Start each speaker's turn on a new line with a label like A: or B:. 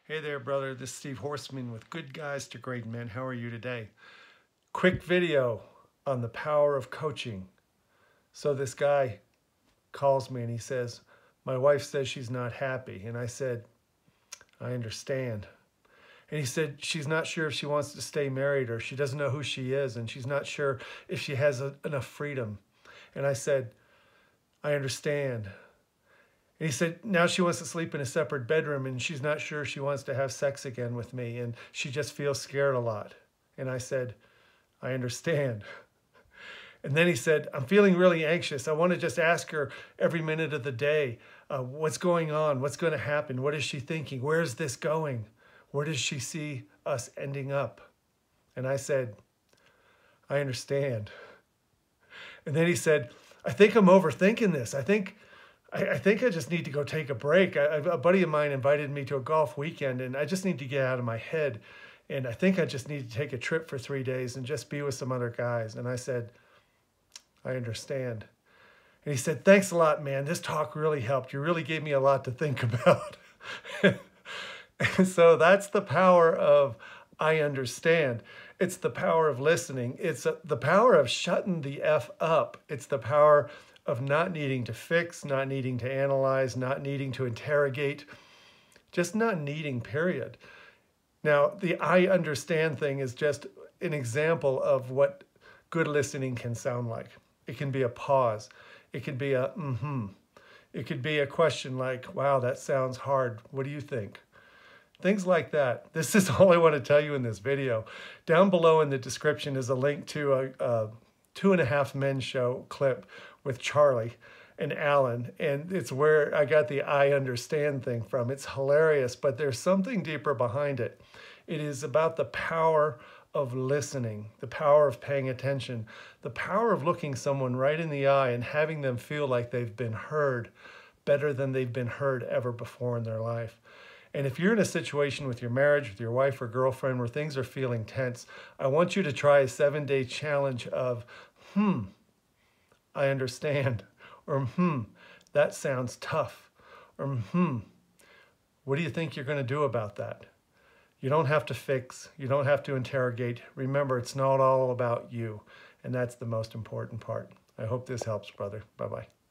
A: Hey there, brother. This is Steve Horstman with Good Guys to Great Men. How are you today? Quick video on the power of coaching. So this guy calls me and he says, my wife says she's not happy. And I said, I understand. And he said, she's not sure if she wants to stay married or she doesn't know who she is and she's not sure if she has enough freedom. And I said, I understand. And he said, now she wants to sleep in a separate bedroom and she's not sure she wants to have sex again with me and she just feels scared a lot. And I said, I understand. And then he said, I'm feeling really anxious. I want to just ask her every minute of the day, what's going on? What's going to happen? What is she thinking? Where is this going? Where does she see us ending up? And I said, I understand. And then he said, I think I'm overthinking this. I think I just need to go take a break. A buddy of mine invited me to a golf weekend and I just need to get out of my head. And I think I just need to take a trip for 3 days and just be with some other guys. And I said, I understand. And he said, thanks a lot, man. This talk really helped. You really gave me a lot to think about. And so that's the power of I understand. It's the power of listening. It's the power of shutting the F up. It's the power of not needing to fix, not needing to analyze, not needing to interrogate, just not needing, period. Now, the I understand thing is just an example of what good listening can sound like. It can be a pause. It could be a mm-hmm. It could be a question like, wow, that sounds hard. What do you think? Things like that. This is all I want to tell you in this video. Down below in the description is a link to a 2.5 Men show clip with Charlie and Alan. And it's where I got the I understand thing from. It's hilarious, but there's something deeper behind it. It is about the power of listening, the power of paying attention, the power of looking someone right in the eye and having them feel like they've been heard better than they've been heard ever before in their life. And if you're in a situation with your marriage, with your wife or girlfriend where things are feeling tense, I want you to try a 7-day challenge of, I understand, or that sounds tough, or what do you think you're going to do about that? You don't have to fix, you don't have to interrogate. Remember, it's not all about you, and that's the most important part. I hope this helps, brother. Bye-bye.